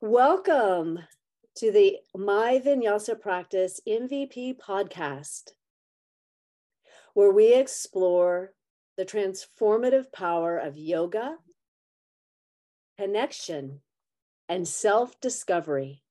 Welcome to the My Vinyasa Practice MVP podcast, where we explore the transformative power of yoga, connection, and self-discovery.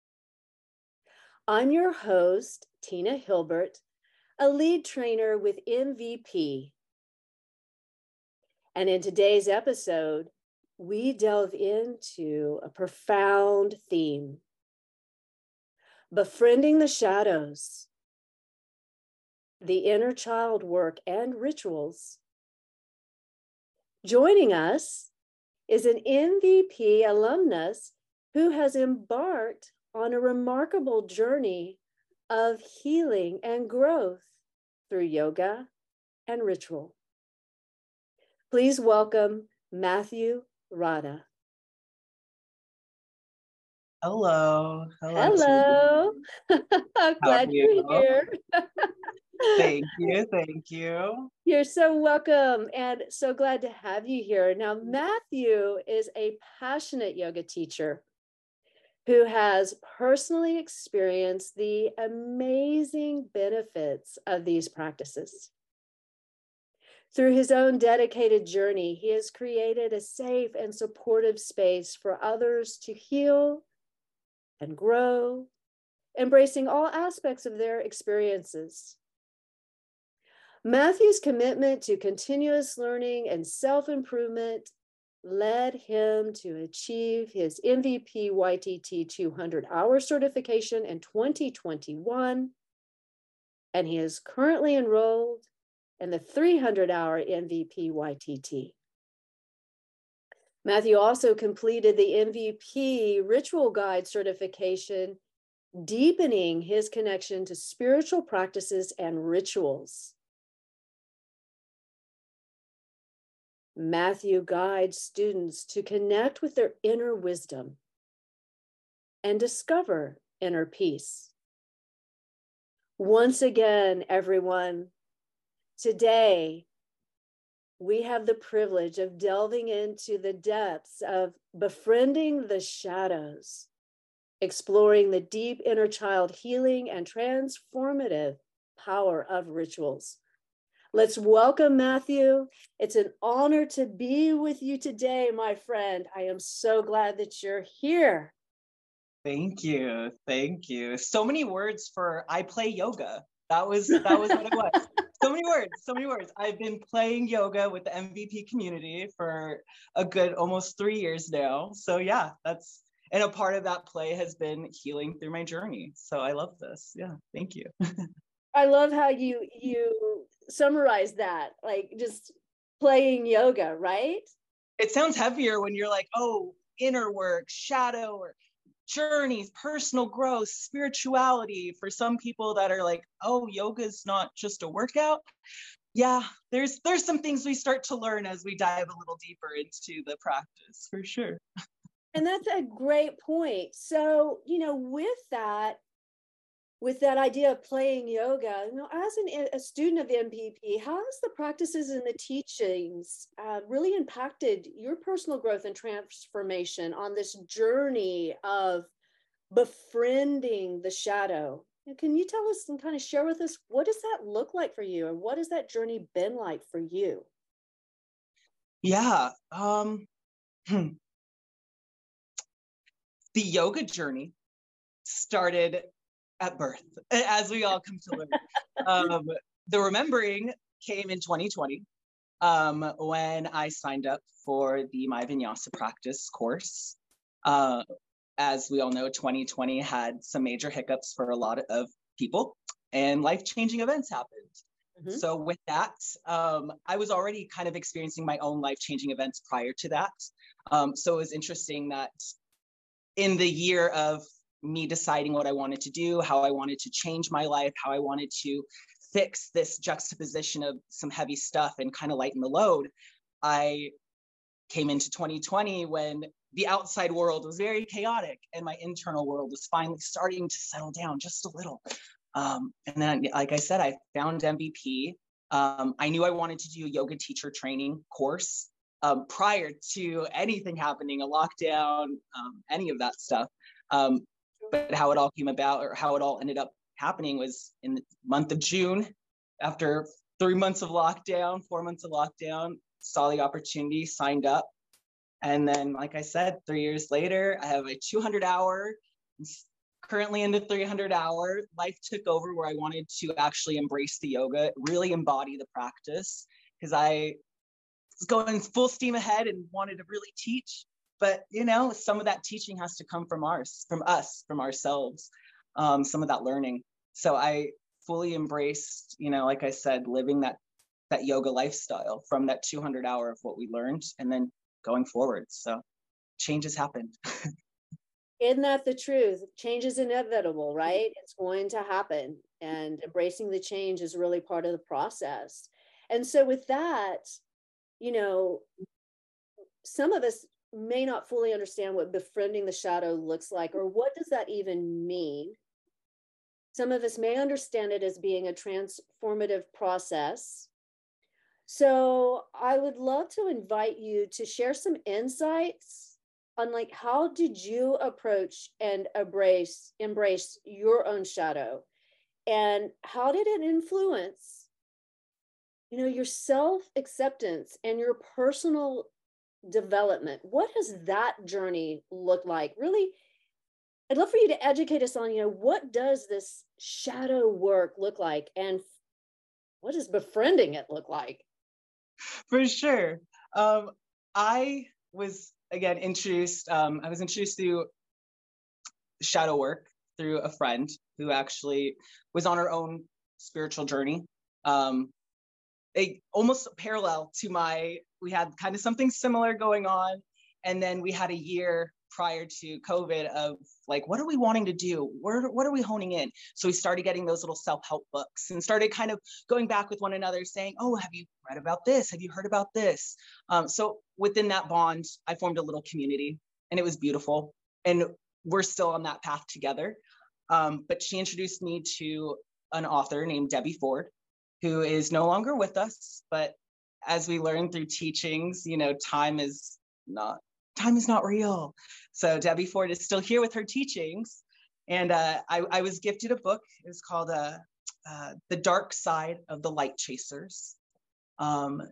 I'm your host, Tina Hilbert, a lead trainer with MVP. And in today's episode, we delve into a profound theme: befriending the shadows, the inner child work and rituals. Joining us is an MVP alumnus who has embarked on a remarkable journey of healing and growth through yoga and ritual. Please welcome Matthew Rada. Hello. Hello. I'm glad you're here. Thank you. You're so welcome and so glad to have you here. Now, Matthew is a passionate yoga teacher who has personally experienced the amazing benefits of these practices. Through his own dedicated journey, he has created a safe and supportive space for others to heal and grow, embracing all aspects of their experiences. Matthew's commitment to continuous learning and self-improvement led him to achieve his MVP YTT 200-hour certification in 2021, and he is currently enrolled in the 300-hour MVP YTT. Matthew also completed the MVP Ritual Guide certification, deepening his connection to spiritual practices and rituals. Matthew guides students to connect with their inner wisdom and discover inner peace. Once again, everyone, today, we have the privilege of delving into the depths of befriending the shadows, exploring the deep inner child healing and transformative power of rituals. Let's welcome Matthew. It's an honor to be with you today, my friend. I am so glad that you're here. Thank you. So many words for I play yoga. That was what it was. So many words. I've been playing yoga with the MVP community for a good almost 3 years now. So yeah, and a part of that play has been healing through my journey. So I love this. Yeah, thank you. I love how you summarize that, like just playing yoga, right? It sounds heavier when you're like, oh, inner work, shadow, or journeys, personal growth, spirituality. For some people that are like, oh, yoga is not just a workout. Yeah, there's some things we start to learn as we dive a little deeper into the practice, for sure. And that's a great point. So, with that idea of playing yoga, as a student of MVP, how has the practices and the teachings really impacted your personal growth and transformation on this journey of befriending the shadow? Can you tell us and kind of share with us, what does that look like for you? And what has that journey been like for you? Yeah. The yoga journey started at birth, as we all come to learn. The remembering came in 2020 when I signed up for the My Vinyasa Practice course. As we all know, 2020 had some major hiccups for a lot of people, and life-changing events happened. Mm-hmm. So with that, I was already kind of experiencing my own life-changing events prior to that. So it was interesting that in the year of me deciding what I wanted to do, how I wanted to change my life, how I wanted to fix this juxtaposition of some heavy stuff and kind of lighten the load, I came into 2020 when the outside world was very chaotic and my internal world was finally starting to settle down just a little. And then, like I said, I found MVP. I knew I wanted to do a yoga teacher training course. prior to anything happening, a lockdown, any of that stuff. But how it all came about, or how it all ended up happening, was in the month of June, after 3 months of lockdown, 4 months of lockdown, saw the opportunity, signed up. And then, like I said, 3 years later, I have a 200-hour, currently into 300-hour. Life took over where I wanted to actually embrace the yoga, really embody the practice, because I was going full steam ahead and wanted to really teach. But, you know, some of that teaching has to come from us, from ourselves, some of that learning. So I fully embraced, you know, like I said, living that yoga lifestyle from that 200-hour of what we learned, and then going forward. So changes happened. Isn't that the truth? Change is inevitable, right? It's going to happen, and embracing the change is really part of the process. And so with that, you know, some of us may not fully understand what befriending the shadow looks like, or what does that even mean. Some of us may understand it as being a transformative process. So I would love to invite you to share some insights on, like, how did you approach and embrace your own shadow, and how did it influence, you know, your self-acceptance and your personal development? What does that journey look like? Really, I'd love for you to educate us on, you know, what does this shadow work look like, and what does befriending it look like? For sure. I was, again, introduced, I was introduced to shadow work through a friend who actually was on her own spiritual journey. Almost parallel to we had kind of something similar going on. And then we had a year prior to COVID of, like, what are we wanting to do? What are we honing in? So we started getting those little self-help books and started kind of going back with one another saying, oh, have you read about this? Have you heard about this? So within that bond, I formed a little community, and it was beautiful. And we're still on that path together. But she introduced me to an author named Debbie Ford, who is no longer with us. But as we learned through teachings, you know, time is not real. So Debbie Ford is still here with her teachings. And I was gifted a book. It was called The Dark Side of the Light Chasers. It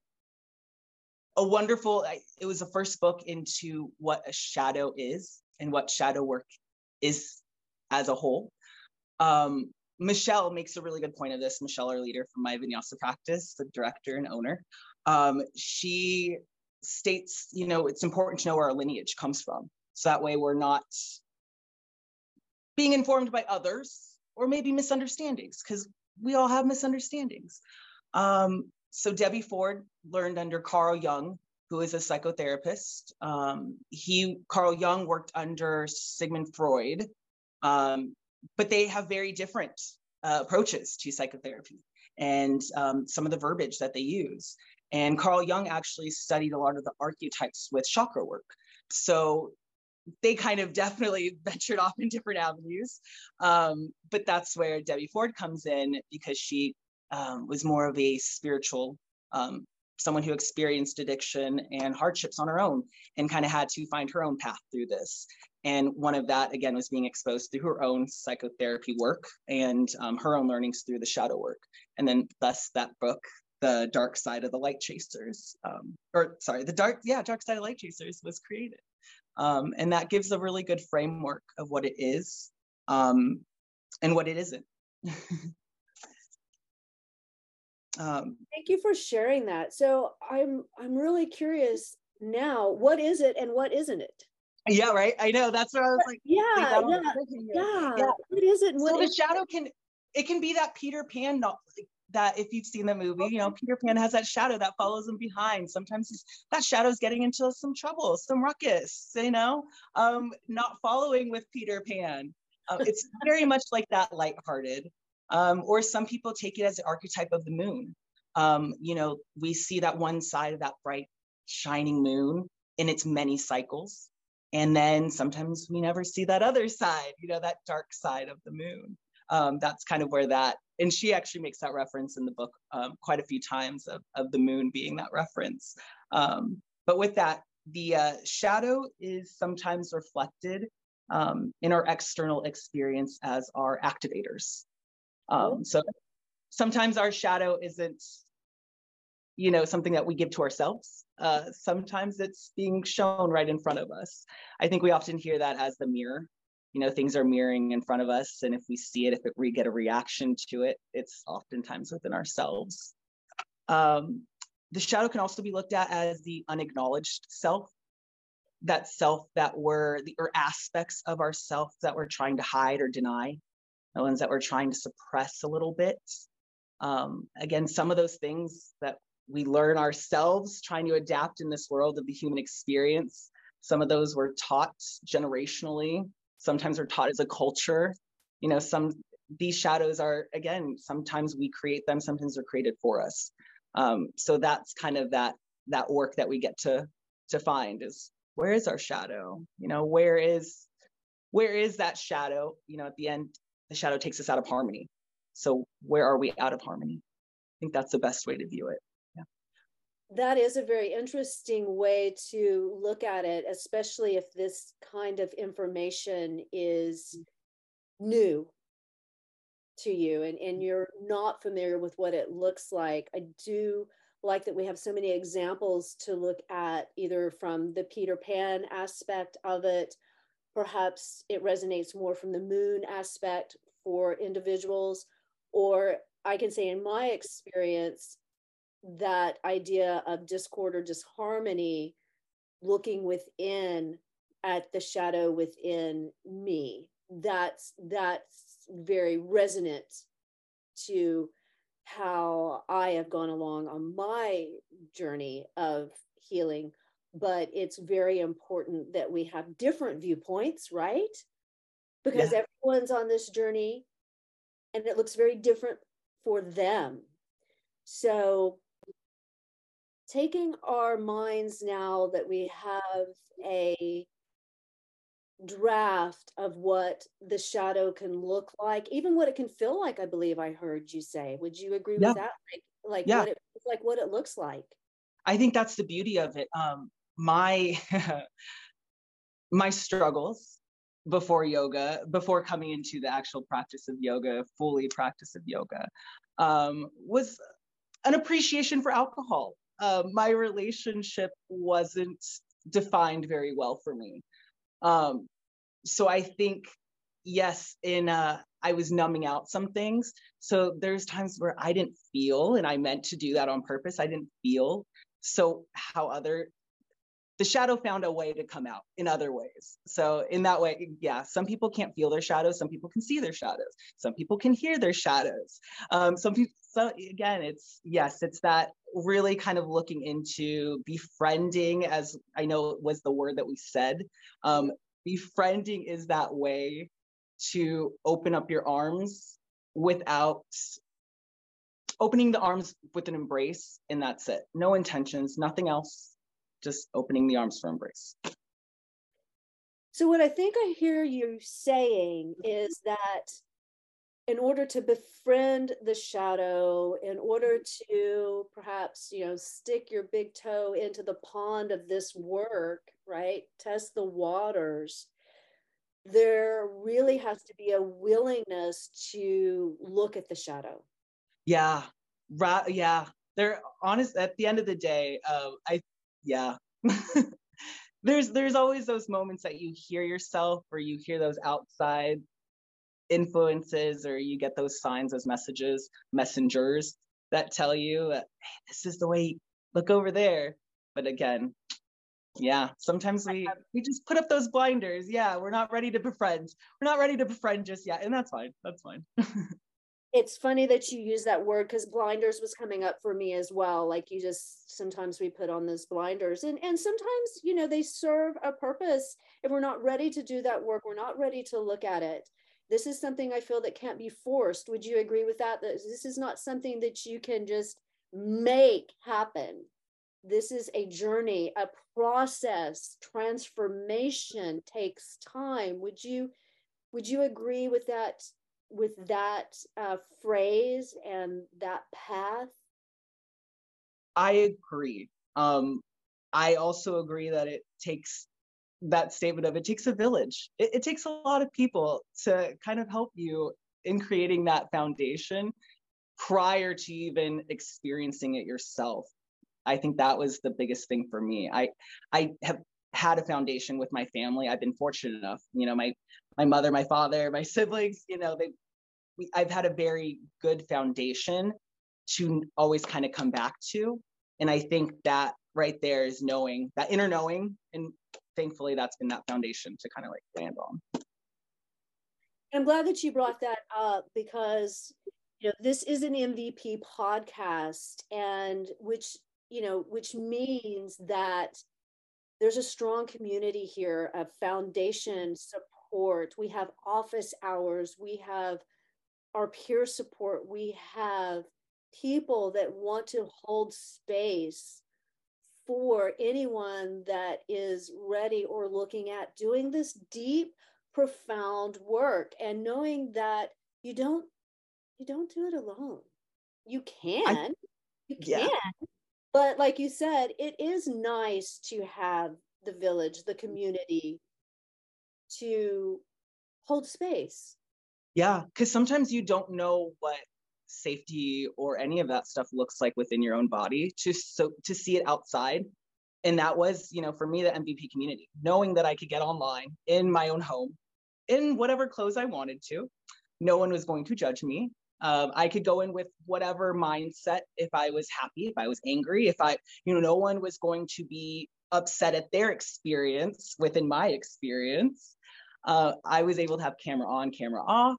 was the first book into what a shadow is and what shadow work is as a whole. Michelle makes a really good point of this. Michelle, our leader from my Vinyasa practice, the director and owner, she states, you know, it's important to know where our lineage comes from. So that way we're not being informed by others, or maybe misunderstandings, because we all have misunderstandings. So Debbie Ford learned under Carl Jung, who is a psychotherapist. Carl Jung worked under Sigmund Freud, but they have very different approaches to psychotherapy and some of the verbiage that they use. And Carl Jung actually studied a lot of the archetypes with chakra work. So they kind of definitely ventured off in different avenues. But that's where Debbie Ford comes in, because she was more of a spiritual, someone who experienced addiction and hardships on her own, and kind of had to find her own path through this. And one of that, again, was being exposed through her own psychotherapy work and her own learnings through the shadow work. And then thus that book, The Dark Side of the Light Chasers, the Dark Side of Light Chasers was created. And that gives a really good framework of what it is and what it isn't. Thank you for sharing that. So I'm really curious now, what is it and what isn't it? Yeah, right. I know. That's what I was like. Yeah. What is it? So the shadow can be that Peter Pan, that if you've seen the movie, you know, Peter Pan has that shadow that follows him behind. Sometimes that shadow's getting into some trouble, some ruckus, you know, not following with Peter Pan. It's very much like that, lighthearted. Or some people take it as the archetype of the moon. You know, we see that one side of that bright, shining moon in its many cycles. And then sometimes we never see that other side, you know, that dark side of the moon. That's kind of where that, and she actually makes that reference in the book quite a few times of the moon being that reference. But with that, the shadow is sometimes reflected in our external experience as our activators. So sometimes our shadow isn't, something that we give to ourselves. Sometimes it's being shown right in front of us. I think we often hear that as the mirror. Things are mirroring in front of us, and if we see it, if we get a reaction to it, it's oftentimes within ourselves. The shadow can also be looked at as the unacknowledged self, that self that or aspects of ourself that we're trying to hide or deny, the ones that we're trying to suppress a little bit. Again, some of those things that we learn ourselves trying to adapt in this world of the human experience, some of those were taught generationally. Sometimes we're taught as a culture. These shadows are, again, sometimes we create them, sometimes they're created for us. So that's kind of that work that we get to find is, where is our shadow? Where is that shadow? At the end, the shadow takes us out of harmony. So where are we out of harmony? I think that's the best way to view it. Yeah. That is a very interesting way to look at it, especially if this kind of information is new to you and you're not familiar with what it looks like. I do like that we have so many examples to look at, either from the Peter Pan aspect of it, perhaps it resonates more from the moon aspect for individuals, or I can say in my experience, that idea of discord or disharmony, looking within at the shadow within me, that's very resonant to how I have gone along on my journey of healing. But it's very important that we have different viewpoints, right? Because everyone's on this journey and it looks very different for them. So taking our minds, now that we have a draft of what the shadow can look like, even what it can feel like, I believe I heard you say. Would you agree with that? Like what it looks like? I think that's the beauty of it. My my struggles before yoga, before coming into the actual practice of yoga, fully practice of yoga, was an appreciation for alcohol. My relationship wasn't defined very well for me. So I think, yes, I was numbing out some things. So there's times where I didn't feel, and I meant to do that on purpose. I didn't feel. So the shadow found a way to come out in other ways. So in that way, some people can't feel their shadows. Some people can see their shadows. Some people can hear their shadows. Some people, so again, it's that really kind of looking into befriending, as I know was the word that we said. Befriending is that way to open up your arms without opening the arms with an embrace, and that's it. No intentions, nothing else. Just opening the arms for embrace. So what I think I hear you saying is that in order to befriend the shadow, in order to perhaps, stick your big toe into the pond of this work, right? Test the waters. There really has to be a willingness to look at the shadow. Yeah. Yeah. They're honest at the end of the day. There's always those moments that you hear yourself, or you hear those outside influences, or you get those signs, those messengers that tell you, hey, this is the way, look over there. But again, sometimes we just put up those blinders. We're not ready to befriend. We're not ready to befriend just yet. And that's fine. That's fine. It's funny that you use that word, because blinders was coming up for me as well. Like, sometimes we put on those blinders, and sometimes, they serve a purpose. If we're not ready to do that work, we're not ready to look at it. This is something I feel that can't be forced. Would you agree with that? That this is not something that you can just make happen. This is a journey, a process. Transformation takes time. Would you agree with that phrase and that path? I agree. I also agree that it takes that statement of it takes a village. It takes a lot of people to kind of help you in creating that foundation prior to even experiencing it yourself. I think that was the biggest thing for me. I have had a foundation with my family. I've been fortunate enough, my mother, my father, my siblings, I've had a very good foundation to always kind of come back to. And I think that right there is knowing, that inner knowing, and thankfully that's been that foundation to kind of like land on. I'm glad that you brought that up, because this is an MVP podcast, and which means that there's a strong community here of foundation support. We have office hours, we have our peer support, we have people that want to hold space for anyone that is ready or looking at doing this deep, profound work, and knowing that you don't do it alone. You can, yeah. but like you said, it is nice to have the village, the community, to hold space. Yeah, because sometimes you don't know what safety or any of that stuff looks like within your own body, to see it outside. And that was, for me, the MVP community, knowing that I could get online in my own home in whatever clothes I wanted to. No one was going to judge me. I could go in with whatever mindset. If I was happy, if I was angry, if no one was going to be upset at their experience within my experience. I was able to have camera on, camera off.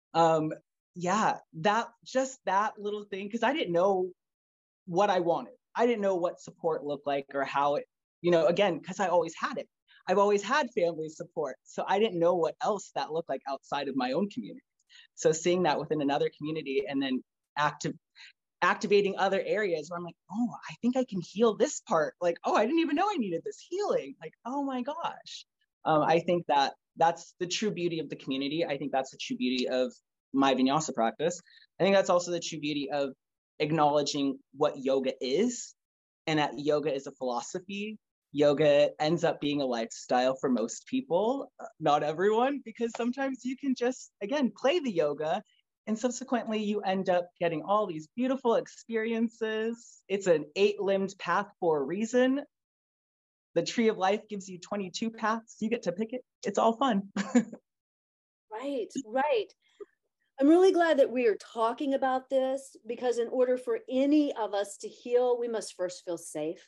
That little thing, because I didn't know what I wanted. I didn't know what support looked like, or how it, again, because I always had it. I've always had family support. So I didn't know what else that looked like outside of my own community. So seeing that within another community, and then activating other areas where I'm like, oh, I think I can heal this part. Like, oh, I didn't even know I needed this healing. Like, oh my gosh. I think that's the true beauty of the community. I think that's the true beauty of my vinyasa practice. I think that's also the true beauty of acknowledging what yoga is, and that yoga is a philosophy. Yoga ends up being a lifestyle for most people, not everyone, because sometimes you can just, again, play the yoga, and subsequently you end up getting all these beautiful experiences. It's an 8-limbed path for a reason. The tree of life gives you 22 paths. You get to pick it. It's all fun. Right. I'm really glad that we are talking about this, because in order for any of us to heal, we must first feel safe.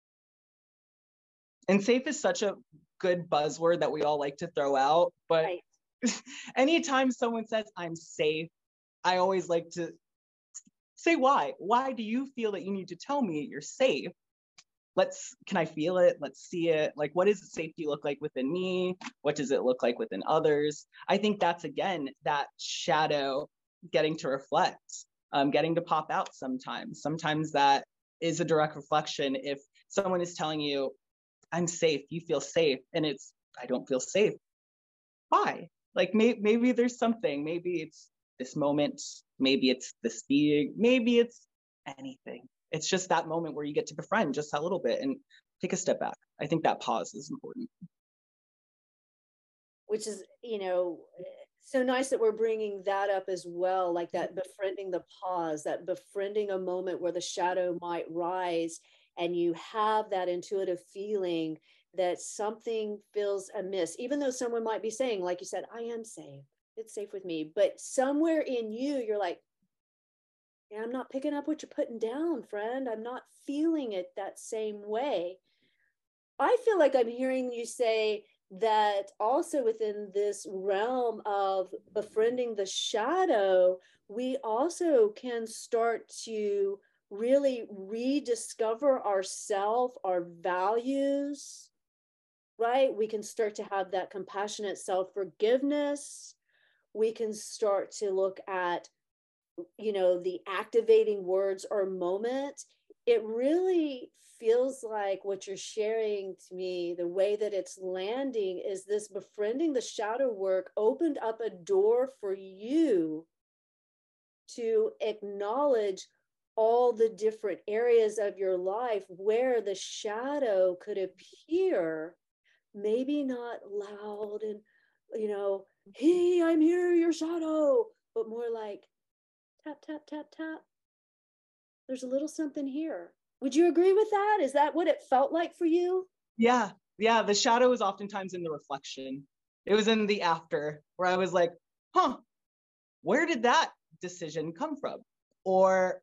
And safe is such a good buzzword that we all like to throw out. But right. Anytime someone says, I'm safe, I always like to say, why? Why do you feel that you need to tell me you're safe? Can I feel it? Let's see it. Like, what does safety look like within me? What does it look like within others? I think that's, again, that shadow getting to reflect, getting to pop out sometimes. Sometimes that is a direct reflection. If someone is telling you, I'm safe, you feel safe, and it's, I don't feel safe. Why? Like, maybe there's something. Maybe it's this moment. Maybe it's this being. Maybe it's anything. It's just that moment where you get to befriend just a little bit and take a step back. I think that pause is important. Which is, so nice that we're bringing that up as well, like that befriending the pause, that befriending a moment where the shadow might rise, and you have that intuitive feeling that something feels amiss, even though someone might be saying, like you said, I am safe, it's safe with me. But somewhere in you, you're like, yeah, I'm not picking up what you're putting down, friend. I'm not feeling it that same way. I feel like I'm hearing you say that also within this realm of befriending the shadow, we also can start to really rediscover ourselves, our values, right? We can start to have that compassionate self-forgiveness. We can start to look at, the activating words or moment. It really feels like what you're sharing to me, the way that it's landing, is this befriending the shadow work opened up a door for you to acknowledge all the different areas of your life where the shadow could appear, maybe not loud and, hey, I'm here, your shadow, but more like tap, tap, tap, tap. There's a little something here. Would you agree with that? Is that what it felt like for you? Yeah. Yeah. The shadow is oftentimes in the reflection. It was in the after where I was like, where did that decision come from? Or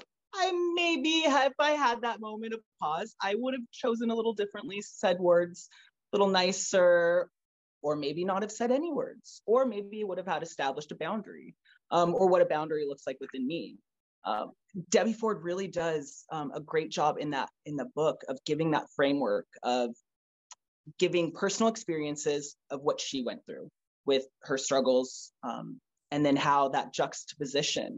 if I had that moment of pause, I would have chosen a little differently, said words a little nicer, or maybe not have said any words, or maybe would have had established a boundary, or what a boundary looks like within me. Debbie Ford really does a great job in the book of giving that framework of giving personal experiences of what she went through with her struggles, and then how that juxtaposition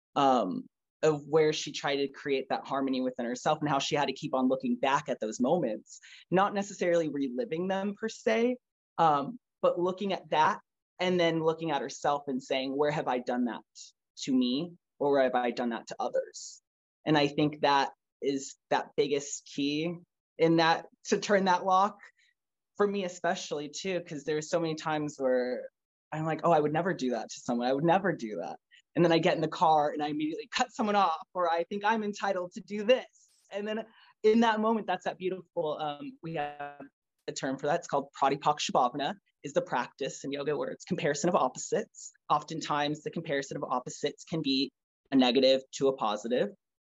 of where she tried to create that harmony within herself, and how she had to keep on looking back at those moments, not necessarily reliving them per se, but looking at that and then looking at herself and saying, where have I done that to me, or where have I done that to others? And I think that is that biggest key in that, to turn that lock for me, especially too, because there's so many times where I'm like, oh, I would never do that to someone. I would never do that. And then I get in the car and I immediately cut someone off, or I think I'm entitled to do this. And then in that moment, that's that beautiful, we have a term for that. It's called Pratipakshabhavana, is the practice in yoga where it's comparison of opposites. Oftentimes the comparison of opposites can be a negative to a positive.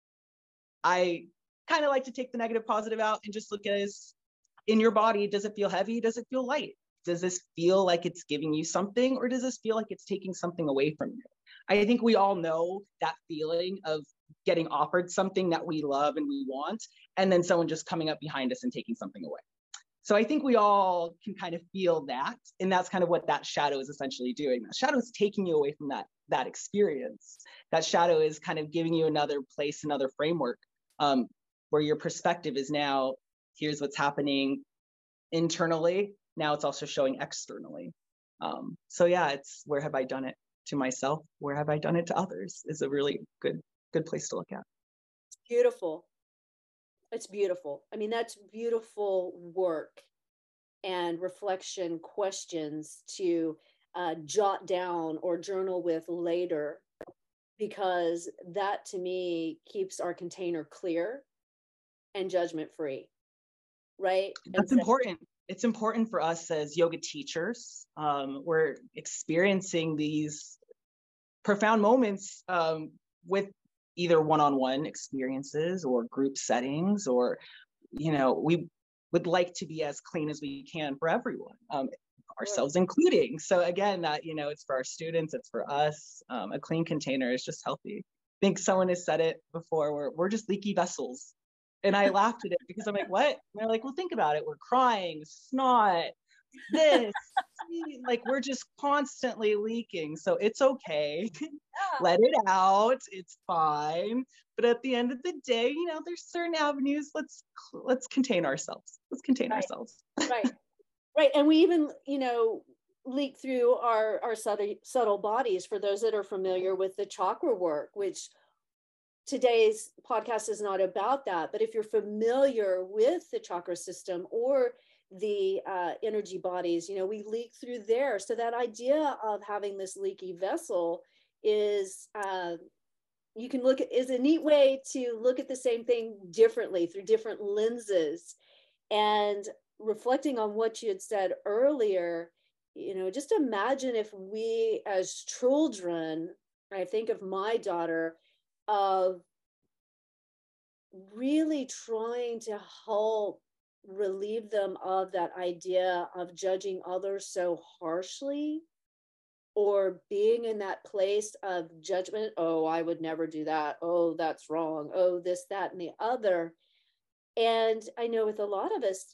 I kind of like to take the negative positive out and just look at it as, in your body, does it feel heavy? Does it feel light? Does this feel like it's giving you something, or does this feel like it's taking something away from you? I think we all know that feeling of getting offered something that we love and we want, and then someone just coming up behind us and taking something away. So I think we all can kind of feel that. And that's kind of what that shadow is essentially doing. That shadow is taking you away from that experience. That shadow is kind of giving you another place, another framework, where your perspective is now, here's what's happening internally. Now it's also showing externally. So yeah, it's, where have I done it to myself? Where have I done it to others? Is a really good place to look at. Beautiful. It's beautiful. I mean, that's beautiful work and reflection questions to jot down or journal with later, because that to me keeps our container clear and judgment free, right? That's important. It's important for us as yoga teachers. We're experiencing these profound moments with either one-on-one experiences or group settings, or, we would like to be as clean as we can for everyone, ourselves including. So again, that, it's for our students, it's for us. A clean container is just healthy. I think someone has said it before, we're just leaky vessels. And I laughed at it because I'm like, what? And they're like, well, think about it. We're crying, snot, this, like, we're just constantly leaking. So it's okay. Let it out. It's fine. But at the end of the day, there's certain avenues. Let's contain ourselves. Let's contain ourselves. Right. And we even, leak through our subtle bodies, for those that are familiar with the chakra work, which today's podcast is not about that. But if you're familiar with the chakra system or the energy bodies, we leak through there. So that idea of having this leaky vessel is, you can is a neat way to look at the same thing differently through different lenses. And reflecting on what you had said earlier, just imagine if we as children, I think of my daughter, of really trying to help relieve them of that idea of judging others so harshly, or being in that place of judgment. Oh, I would never do that. Oh, that's wrong. Oh, this, that, and the other. And I know with a lot of us,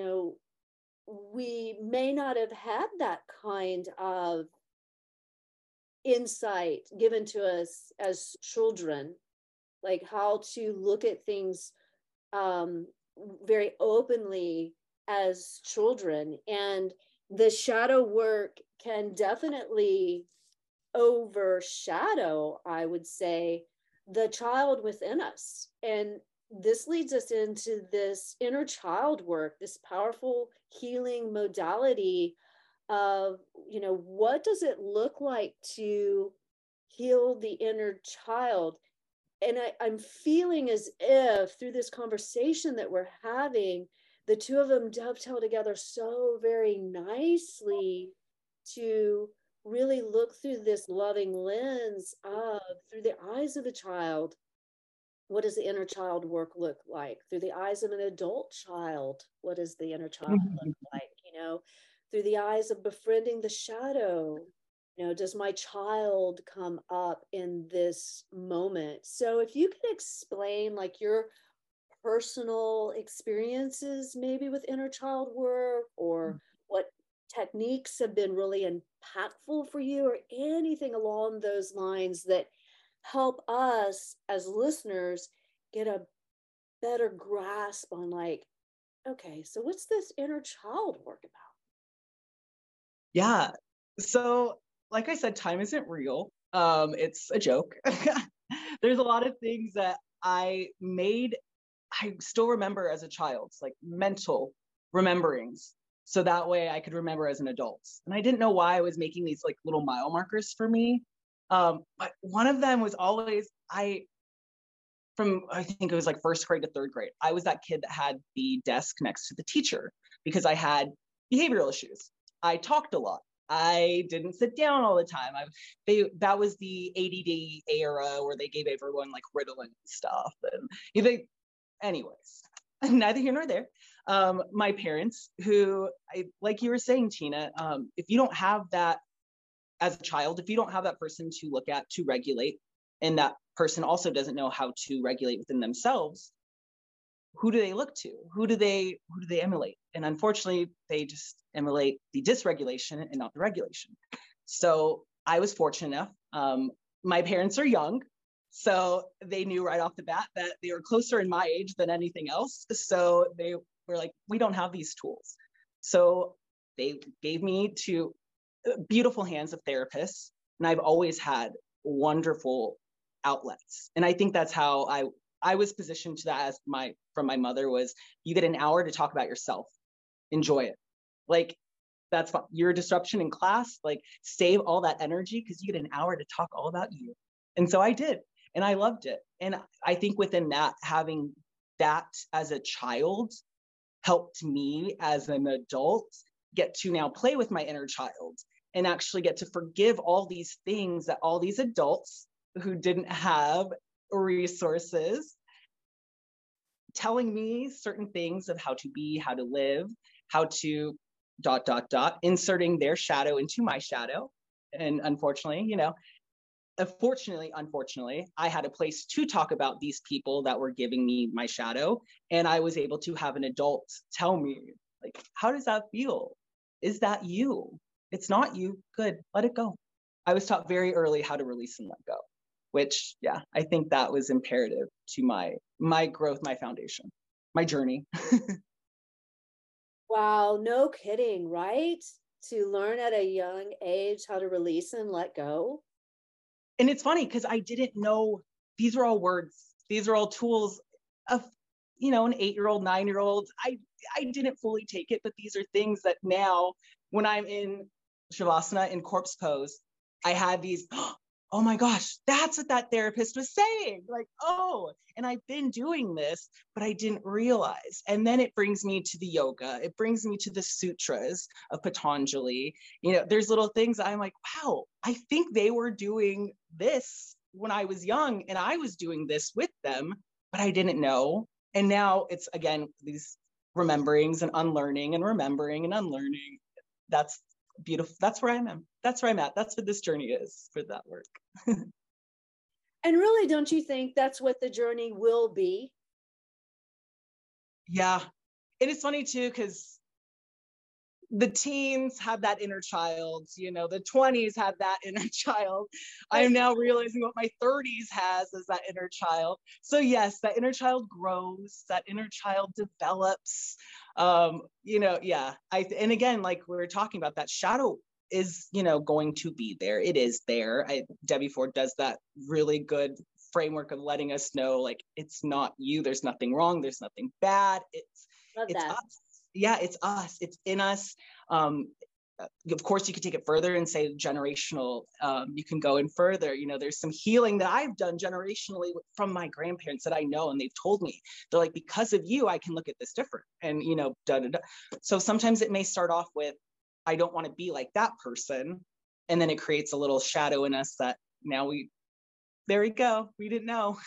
we may not have had that kind of insight given to us as children, like how to look at things very openly as children. And the shadow work can definitely overshadow, I would say, the child within us. And this leads us into this inner child work, this powerful healing modality of, what does it look like to heal the inner child? And I'm feeling as if through this conversation that we're having, the two of them dovetail together so very nicely to really look through this loving lens of, through the eyes of the child, what does the inner child work look like? Through the eyes of an adult child, what does the inner child look like? Through the eyes of befriending the shadow, does my child come up in this moment? So if you could explain like your personal experiences maybe with inner child work, or what techniques have been really impactful for you, or anything along those lines that help us as listeners get a better grasp on like, okay, so what's this inner child work about? Yeah. So, like I said, time isn't real. It's a joke. There's a lot of things that I still remember as a child, like mental rememberings. So that way I could remember as an adult. And I didn't know why I was making these like little mile markers for me. But one of them was always, I think it was like first grade to third grade, I was that kid that had the desk next to the teacher because I had behavioral issues. I talked a lot. I didn't sit down all the time. That was the ADD era where they gave everyone like Ritalin and stuff. And anyways, neither here nor there. My parents, who, like you were saying, Tina, if you don't have that as a child, if you don't have that person to look at, to regulate, and that person also doesn't know how to regulate within themselves, who do they look to? Who do they emulate? And unfortunately, they just emulate the dysregulation and not the regulation. So I was fortunate enough. My parents are young, so they knew right off the bat that they were closer in my age than anything else. So they were like, we don't have these tools. So they gave me to beautiful hands of therapists, and I've always had wonderful outlets. And I think that's how I was positioned to that as from my mother was, you get an hour to talk about yourself, enjoy it. Like, that's fine. You're a disruption in class, like save all that energy because you get an hour to talk all about you. And so I did, and I loved it. And I think within that, having that as a child helped me as an adult get to now play with my inner child and actually get to forgive all these things that all these adults who didn't have resources telling me certain things of how to be, how to live, how to ... inserting their shadow into my shadow. And unfortunately, unfortunately, I had a place to talk about these people that were giving me my shadow. And I was able to have an adult tell me, like, how does that feel? Is that you? It's not you. Good. Let it go. I was taught very early how to release and let go, which, yeah, I think that was imperative to my growth, my foundation, my journey. Wow, no kidding, right? To learn at a young age how to release and let go. And it's funny because I didn't know these are all words. These are all tools of, an 8-year-old, 9-year-old. I didn't fully take it, but these are things that now when I'm in Shavasana in corpse pose, I had these, oh my gosh, that's what that therapist was saying. Like, oh, and I've been doing this, but I didn't realize. And then it brings me to the yoga. It brings me to the sutras of Patanjali. There's little things I'm like, wow, I think they were doing this when I was young and I was doing this with them, but I didn't know. And now it's, again, these rememberings and unlearning and remembering and unlearning. That's beautiful. That's where I'm at. That's where I'm at. That's what this journey is for that work. And really, don't you think that's what the journey will be? Yeah. And it's funny too, because the teens have that inner child, the 20s have that inner child. I am now realizing what my 30s has as that inner child. So yes, that inner child grows, that inner child develops. Yeah. And again, like we were talking about, that shadow is, going to be there. It is there. Debbie Ford does that really good framework of letting us know, like, it's not you, there's nothing wrong, there's nothing bad. Love It's that. us. Yeah, it's us. It's in us. Of course, you could take it further and say generational. You can go in further. There's some healing that I've done generationally from my grandparents that I know, and they've told me, they're like, because of you, I can look at this different. And da da da. So sometimes it may start off with, I don't want to be like that person, and then it creates a little shadow in us that now there we go. We didn't know.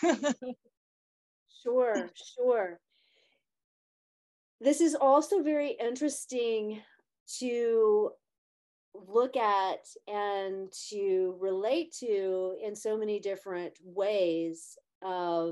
Sure, sure. This is also very interesting to look at and to relate to in so many different ways of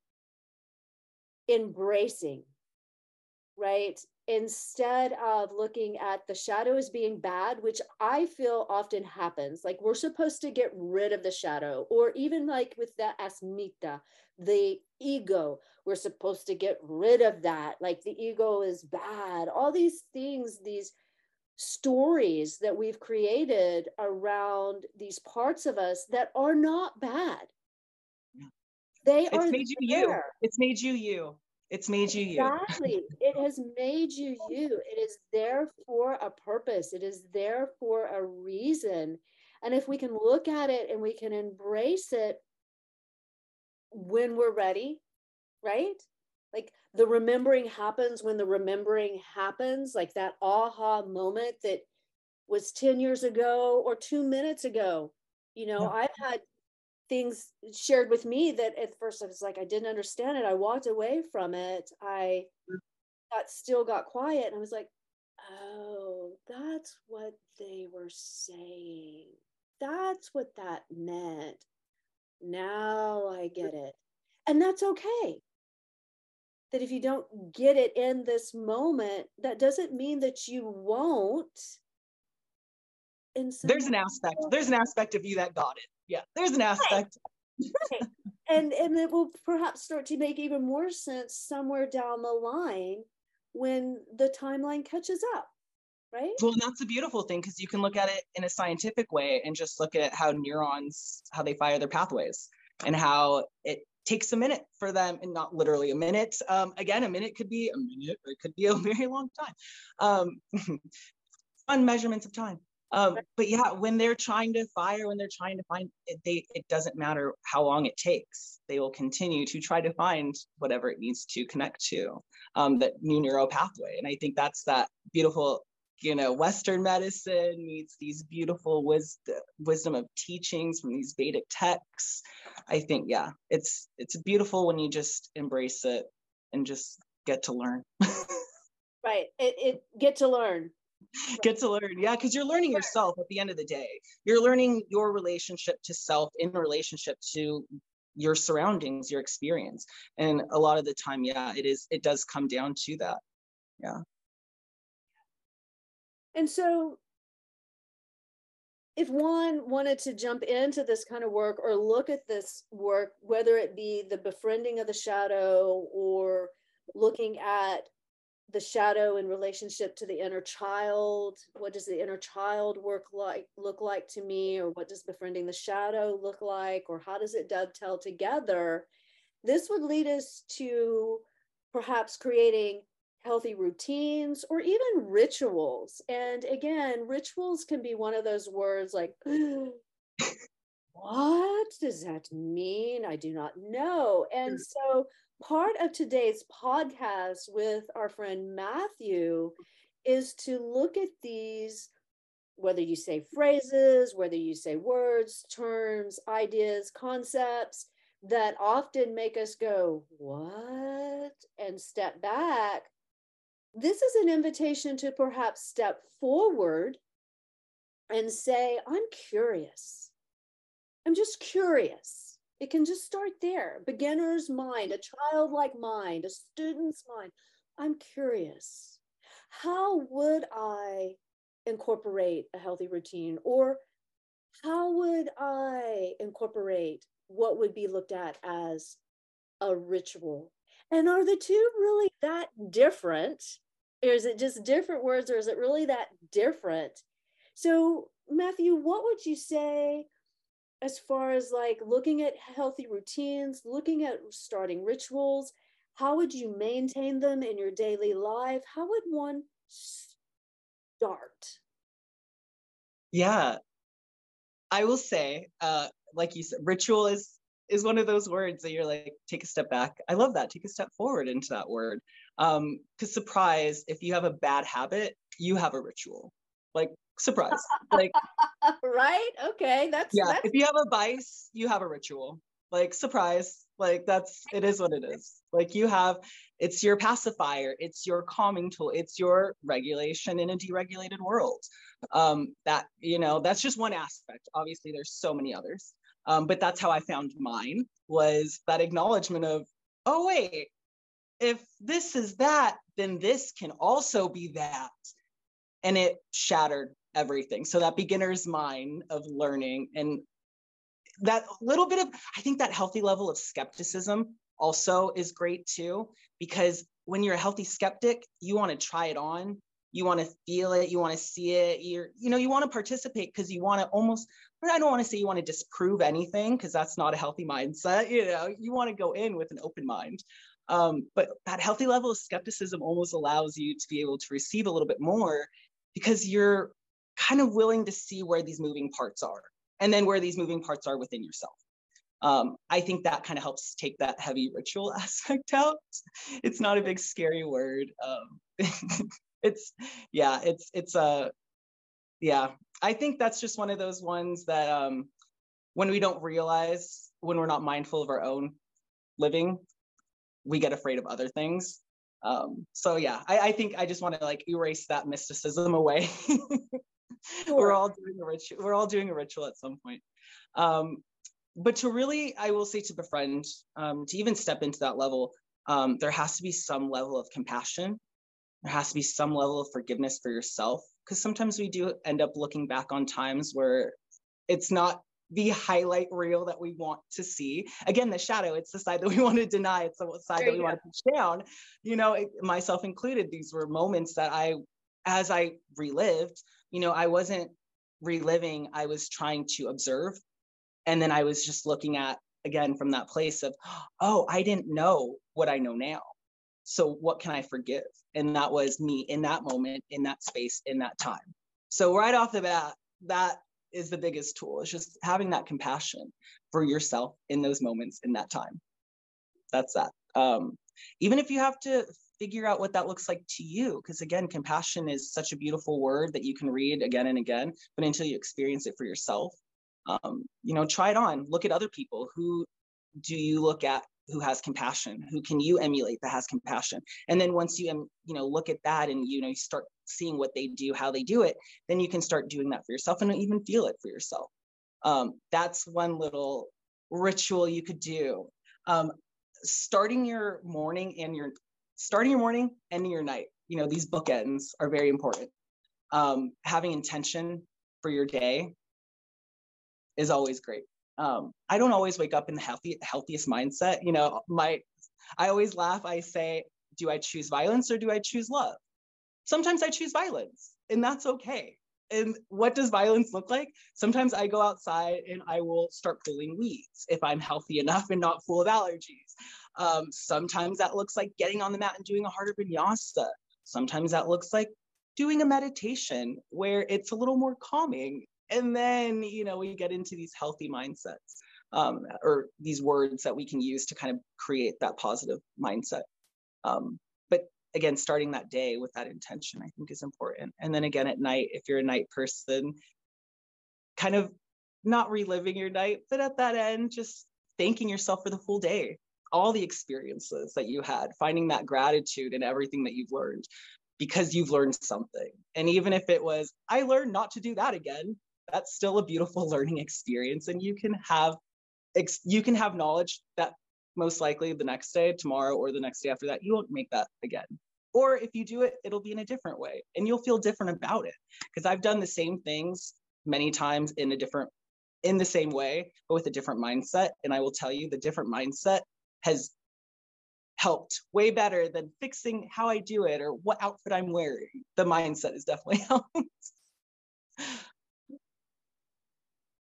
embracing, right? Instead of looking at the shadow as being bad, which I feel often happens, like we're supposed to get rid of the shadow, or even like with the asmita, the ego, we're supposed to get rid of that. Like the ego is bad. All these things, these stories that we've created around these parts of us that are not bad. They It's are made you there. you. It's made you you. It's made you you. Exactly. It has made you you. It is there for a purpose. It is there for a reason. And if we can look at it and we can embrace it when we're ready, right? Like the remembering happens when the remembering happens, like that aha moment that was 10 years ago or 2 minutes ago. Yeah. I've had things shared with me that at first I was like, I didn't understand it. I walked away from it. I got quiet, and I was like, oh, that's what they were saying. That's what that meant. Now I get it. And that's okay. That if you don't get it in this moment, that doesn't mean that you won't in some There's way. an aspect of you that got it. Yeah, there's an aspect. Right. And it will perhaps start to make even more sense somewhere down the line when the timeline catches up, right? Well, and that's a beautiful thing, because you can look at it in a scientific way and just look at how neurons, how they fire their pathways, and how it takes a minute for them, and not literally a minute. Again, a minute could be a minute, or it could be a very long time. Fun measurements of time. But yeah, when they're trying to fire, when they're trying to find it, it doesn't matter how long it takes. They will continue to try to find whatever it needs to connect to, that new neural pathway. And I think that's that beautiful, Western medicine meets these beautiful wisdom of teachings from these Vedic texts. I think, yeah, it's beautiful when you just embrace it and just get to learn. Right. It get to learn. Get to learn. Yeah, because you're learning yourself at the end of the day. You're learning your relationship to self in relationship to your surroundings, your experience. And a lot of the time, yeah, it does come down to that. Yeah. And so if one wanted to jump into this kind of work or look at this work, whether it be the befriending of the shadow or looking at the shadow in relationship to the inner child, what does the inner child look like to me, or what does befriending the shadow look like, or how does it dovetail together? This would lead us to perhaps creating healthy routines or even rituals. And again, rituals can be one of those words like, what does that mean? I do not know. And so part of today's podcast with our friend Matthew is to look at these, whether you say phrases, whether you say words, terms, ideas, concepts that often make us go, what? And step back. This is an invitation to perhaps step forward and say, I'm curious. I'm just curious. It can just start there. Beginner's mind, a childlike mind, a student's mind. I'm curious. How would I incorporate a healthy routine? Or how would I incorporate what would be looked at as a ritual? And are the two really that different? Or is it just different words, or is it really that different? So, Matthew, what would you say as far as like looking at healthy routines, looking at starting rituals, how would you maintain them in your daily life? How would one start? Yeah, I will say, like you said, ritual is one of those words that you're like, take a step back. I love that. Take a step forward into that word. Because surprise, if you have a bad habit, you have a ritual. Like surprise. Like, Right? Okay, yeah, that's if you have a vice, you have a ritual. Like surprise. Like it is what it is. Like you have, it's your pacifier, it's your calming tool, it's your regulation in a deregulated world. That's just one aspect. Obviously, there's so many others. But that's how I found mine, was that acknowledgement of, oh wait, if this is that, then this can also be that. And it shattered everything. So that beginner's mind of learning, and that little bit of, I think that healthy level of skepticism also is great too, because when you're a healthy skeptic, you want to try it on, you want to feel it, you want to see it, you want to participate because you want to almost, I don't want to say you want to disprove anything, because that's not a healthy mindset. You want to go in with an open mind. But that healthy level of skepticism almost allows you to be able to receive a little bit more, because you're kind of willing to see where these moving parts are, and then where these moving parts are within yourself. I think that kind of helps take that heavy ritual aspect out. It's not a big scary word. I think that's just one of those ones that when we don't realize, when we're not mindful of our own living, we get afraid of other things. I think I just want to like erase that mysticism away. sure. We're all doing a ritual at some point. But to really, I will say, to befriend, to even step into that level, there has to be some level of compassion. There has to be some level of forgiveness for yourself, because sometimes we do end up looking back on times where it's not the highlight reel that we want to see. Again, the shadow, it's the side that we want to deny. It's the side that we want to push down, myself included. These were moments that as I relived, I wasn't reliving, I was trying to observe. And then I was just looking at, again, from that place of, oh, I didn't know what I know now. So what can I forgive? And that was me in that moment, in that space, in that time. So right off the bat, that is the biggest tool. It's just having that compassion for yourself in those moments, in that time. That's that. Even if you have to figure out what that looks like to you, because again, compassion is such a beautiful word that you can read again and again, but until you experience it for yourself, try it on. Look at other people. Who do you look at who has compassion? Who can you emulate that has compassion? And then once you look at that, and you start seeing what they do, how they do it, then you can start doing that for yourself and even feel it for yourself. That's one little ritual you could do. Starting your morning and your night. These bookends are very important. Having intention for your day is always great. I don't always wake up in the healthiest mindset. I always laugh. I say, do I choose violence or do I choose love? Sometimes I choose violence, and that's okay. And what does violence look like? Sometimes I go outside and I will start pulling weeds if I'm healthy enough and not full of allergies. Sometimes that looks like getting on the mat and doing a harder vinyasa. Sometimes that looks like doing a meditation where it's a little more calming. And then, we get into these healthy mindsets, or these words that we can use to kind of create that positive mindset. But again, starting that day with that intention, I think, is important. And then again, at night, if you're a night person, kind of not reliving your night, but at that end, just thanking yourself for the full day, all the experiences that you had, finding that gratitude in everything that you've learned, because you've learned something. And even if it was, I learned not to do that again, that's still a beautiful learning experience. And you can have knowledge that most likely the next day, tomorrow, or the next day after that, you won't make that again. Or if you do it, it'll be in a different way and you'll feel different about it. Because I've done the same things many times in the same way, but with a different mindset. And I will tell you, the different mindset has helped way better than fixing how I do it or what outfit I'm wearing. The mindset has definitely helped.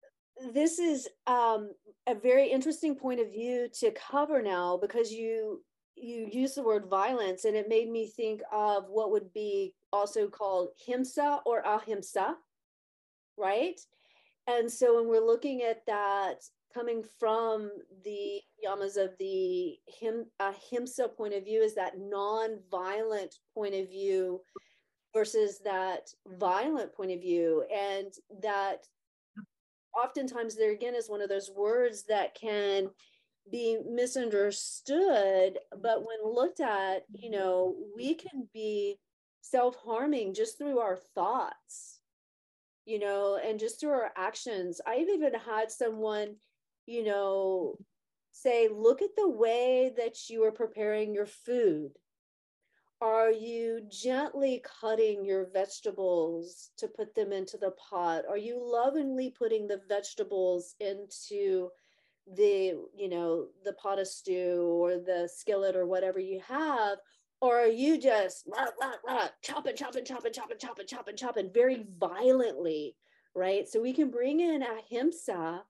this is a very interesting point of view to cover now, because you use the word violence, and it made me think of what would be also called himsa or ahimsa, right? And so when we're looking at that, coming from the yamas of the ahimsa point of view, is that non-violent point of view versus that violent point of view. And that oftentimes there again is one of those words that can be misunderstood, but when looked at, we can be self-harming just through our thoughts, and just through our actions. I've even had someone, say, look at the way that you are preparing your food. Are you gently cutting your vegetables to put them into the pot? Are you lovingly putting the vegetables into the pot of stew or the skillet or whatever you have? Or are you just chopping very violently, right? So we can bring in ahimsa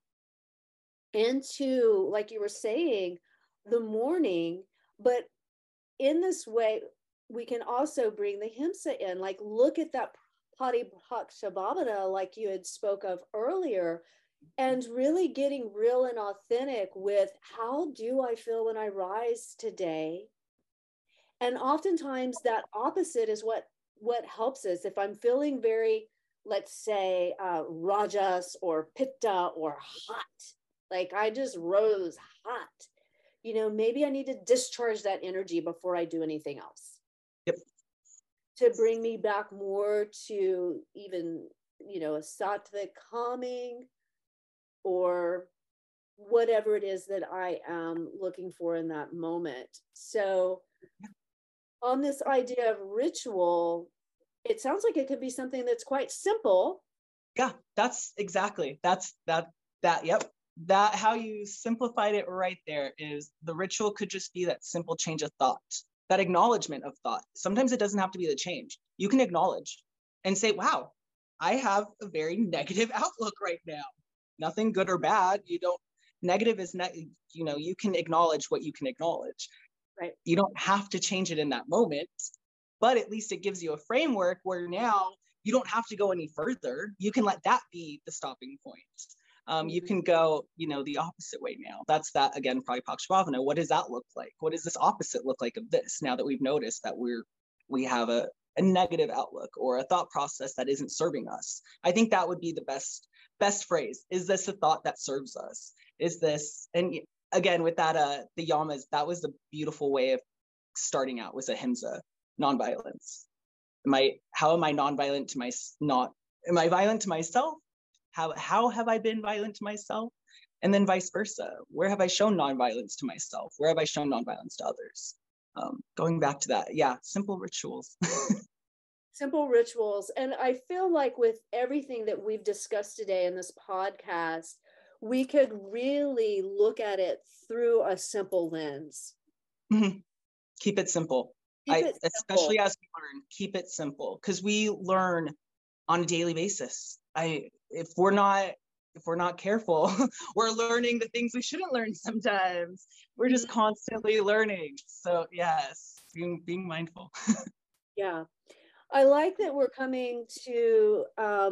into, like you were saying, the morning, but in this way we can also bring the himsa in, like look at that Pratipakshibhavana like you had spoke of earlier, and really getting real and authentic with, how do I feel when I rise today? And oftentimes that opposite is what helps us. If I'm feeling very, let's say, rajas or pitta or hot, like I just rose hot, maybe I need to discharge that energy before I do anything else. Yep. To bring me back more to even, a sattvic calming, or whatever it is that I am looking for in that moment. So on this idea of ritual, it sounds like it could be something that's quite simple. Yeah, that's exactly, yep. That, how you simplified it right there, is the ritual could just be that simple change of thought, that acknowledgement of thought. Sometimes it doesn't have to be the change. You can acknowledge and say, wow, I have a very negative outlook right now. Nothing good or bad. Negative is, you can acknowledge what you can acknowledge. Right. You don't have to change it in that moment, but at least it gives you a framework where now you don't have to go any further. You can let that be the stopping point. You can go, the opposite way now. That's that, again, Pratipakshibhavana. What does that look like? What does this opposite look like of this, now that we've noticed that we have a negative outlook or a thought process that isn't serving us? I think that would be the best phrase. Is this a thought that serves us? Is this, and again, with that, the yamas, that was the beautiful way of starting out, was ahimsa, nonviolence. How am I nonviolent to am I violent to myself? How have I been violent to myself? And then vice versa. Where have I shown nonviolence to myself? Where have I shown nonviolence to others? Going back to that, yeah, simple rituals. Simple rituals. And I feel like with everything that we've discussed today in this podcast, we could really look at it through a simple lens. Mm-hmm. Keep it simple. Especially as we learn, keep it simple, because we learn on a daily basis. If we're not careful, we're learning the things we shouldn't learn sometimes. We're just constantly learning. So yes, being mindful. Yeah. I like that we're coming to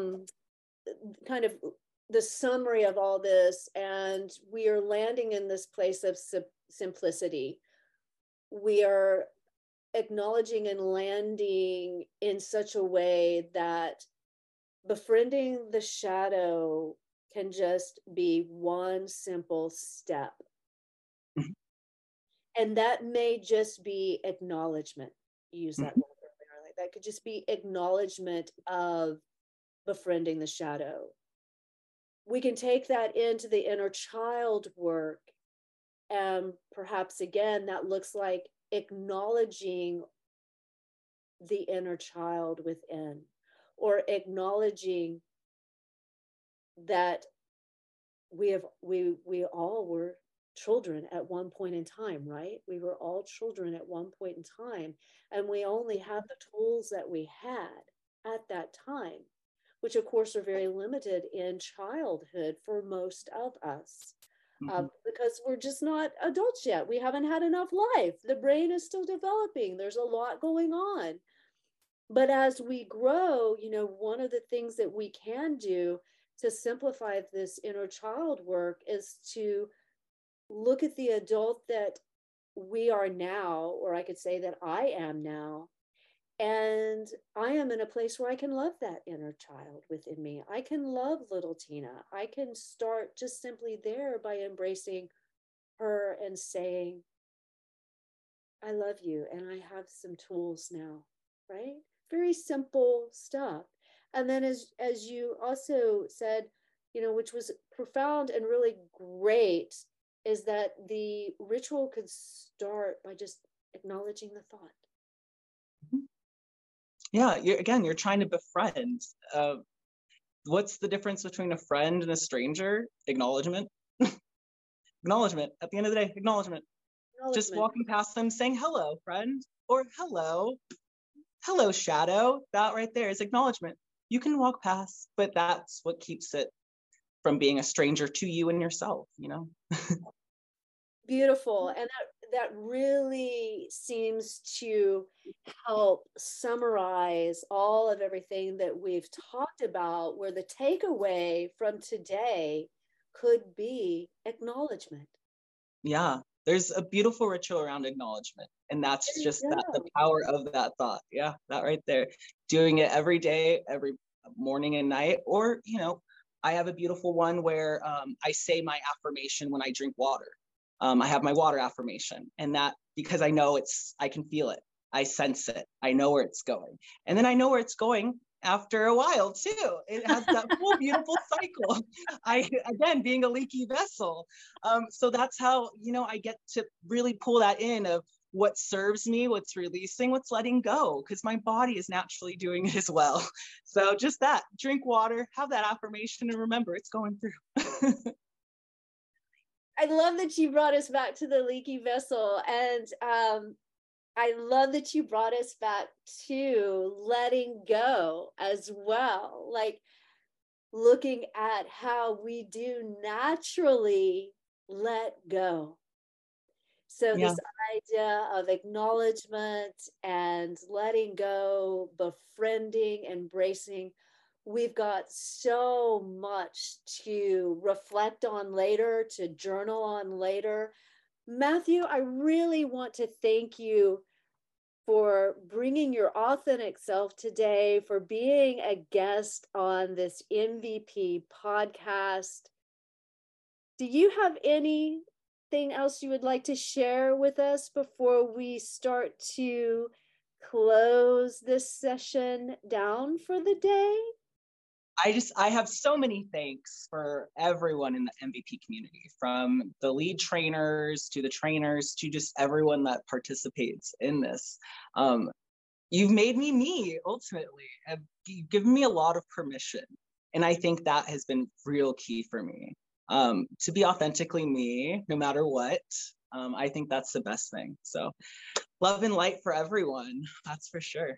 kind of the summary of all this, and we are landing in this place of simplicity. We are acknowledging and landing in such a way that befriending the shadow can just be one simple step. Mm-hmm. And that may just be acknowledgement. Use that word earlier. That could just be acknowledgement of befriending the shadow. We can take that into the inner child work. And perhaps again, that looks like acknowledging the inner child within, or acknowledging that we all were children at one point in time, right? We were all children at one point in time, and we only had the tools that we had at that time. which of course are very limited in childhood for most of us. Because we're just not adults yet. We haven't had enough life. The brain is still developing. There's a lot going on. But as we grow, one of the things that we can do to simplify this inner child work is to look at the adult that we are now, or I could say that I am now. And I am in a place where I can love that inner child within me. I can love little Tina. I can start just simply there by embracing her and saying, I love you. And I have some tools now, right? Very simple stuff. And then as you also said, which was profound and really great, is that the ritual could start by just acknowledging the thought. Yeah, you're trying to befriend. What's the difference between a friend and a stranger? Acknowledgement. Acknowledgement. At the end of the day, acknowledgement. Just walking past them saying, hello, friend, or hello shadow. That right there is acknowledgement. You can walk past, but that's what keeps it from being a stranger to you and yourself, Beautiful. And that really seems to help summarize all of everything that we've talked about, where the takeaway from today could be acknowledgement. Yeah, there's a beautiful ritual around acknowledgement. And that's just the power of that thought. Yeah, that right there. Doing it every day, every morning and night. Or, I have a beautiful one where I say my affirmation when I drink water. I have my water affirmation, and that because I know I can feel it. I sense it. I know where it's going. And then I know where it's going after a while too. It has that whole beautiful cycle. Again, being a leaky vessel. So that's how, I get to really pull that in of what serves me, what's releasing, what's letting go, because my body is naturally doing it as well. So just that, drink water, have that affirmation, and remember it's going through. I love that you brought us back to the leaky vessel. And I love that you brought us back to letting go as well. Like looking at how we do naturally let go. So this idea of acknowledgement and letting go, befriending, embracing, we've got so much to reflect on later, to journal on later. Matthew, I really want to thank you for bringing your authentic self today, for being a guest on this MVP podcast. Do you have anything else you would like to share with us before we start to close this session down for the day? I have so many thanks for everyone in the MVP community, from the lead trainers to the trainers to just everyone that participates in this. You've made me, ultimately. You've given me a lot of permission. And I think that has been real key for me. To be authentically me, no matter what. I think that's the best thing. So love and light for everyone. That's for sure.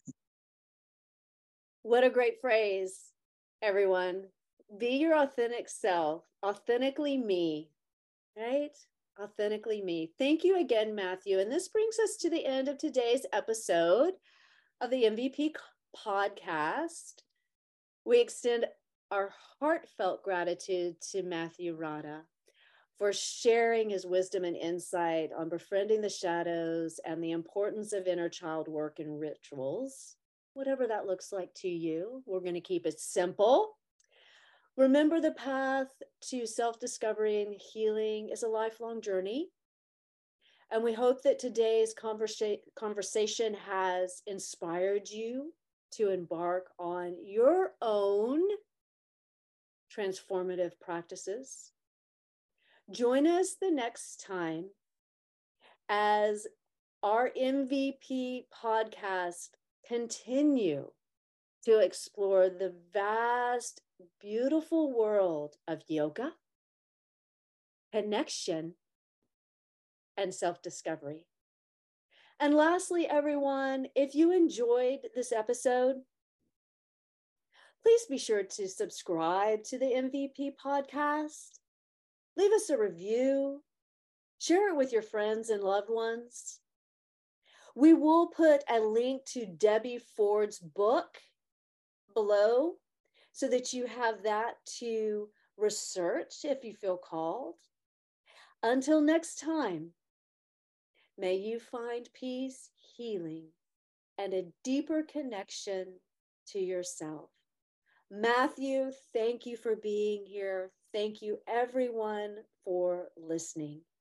What a great phrase. Everyone, be your authentic self, authentically me, right? Authentically me. Thank you again, Matthew. And this brings us to the end of today's episode of the MVP podcast. We extend our heartfelt gratitude to Matthew Rada for sharing his wisdom and insight on befriending the shadows and the importance of inner child work and rituals. Whatever that looks like to you, we're going to keep it simple. Remember, the path to self-discovery and healing is a lifelong journey. And we hope that today's conversation has inspired you to embark on your own transformative practices. Join us the next time as our MVP podcast continue to explore the vast, beautiful world of yoga, connection, and self-discovery. And lastly, everyone, if you enjoyed this episode, Please be sure to subscribe to the MVP podcast. Leave us a review. Share it with your friends and loved ones. We will put a link to Debbie Ford's book below so that you have that to research if you feel called. Until next time, may you find peace, healing, and a deeper connection to yourself. Matthew, thank you for being here. Thank you, everyone, for listening.